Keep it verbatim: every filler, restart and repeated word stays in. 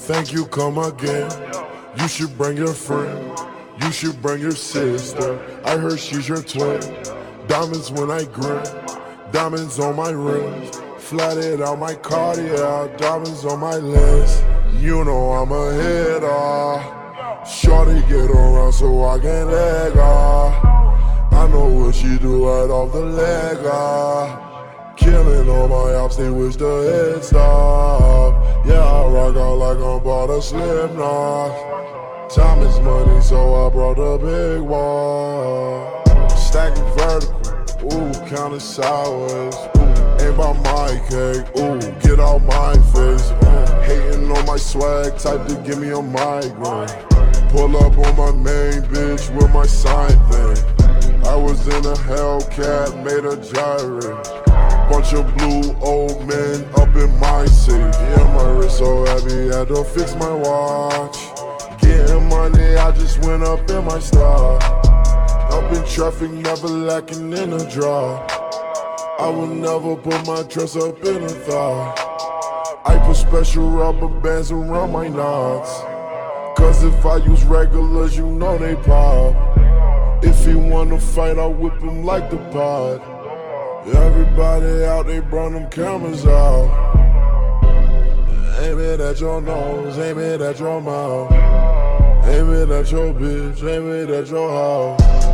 Thank you, come again. You should bring your friend. You should bring your sister. I heard she's your twin. Diamonds when I grin. Diamonds on my rims. Flatted out my cardiac. Diamonds on my lens. You know I'm a hitter. Shorty get around so I can leg her. I know what she do right off the leg her. Killing all my ops, they wish the head stop. Yeah, I rock out like I'm about a slip knot. Time is money, so I brought the big wall. Stacking vertical, ooh, counting sideways. Ooh, ain't about my cake, ooh, get out my face. Ooh, hating on my swag, type to give me a migraine. Pull up on my main bitch with my sign thing. I was in a Hellcat, made a gyrate. Bunch of blue old men up in my city. Yeah, my wrist so heavy, had to fix my watch. Getting money, I just went up in my stock. Up in traffic, never lacking in a drop. I will never put my dress up in a thought. I put special rubber bands around my knots. Cause if I use regulars, you know they pop. If he wanna fight, I'll whip him like the pod. Everybody out, they brought them cameras out. Aim it at your nose, aim it at your mouth. Aim it at your bitch, aim it at your house.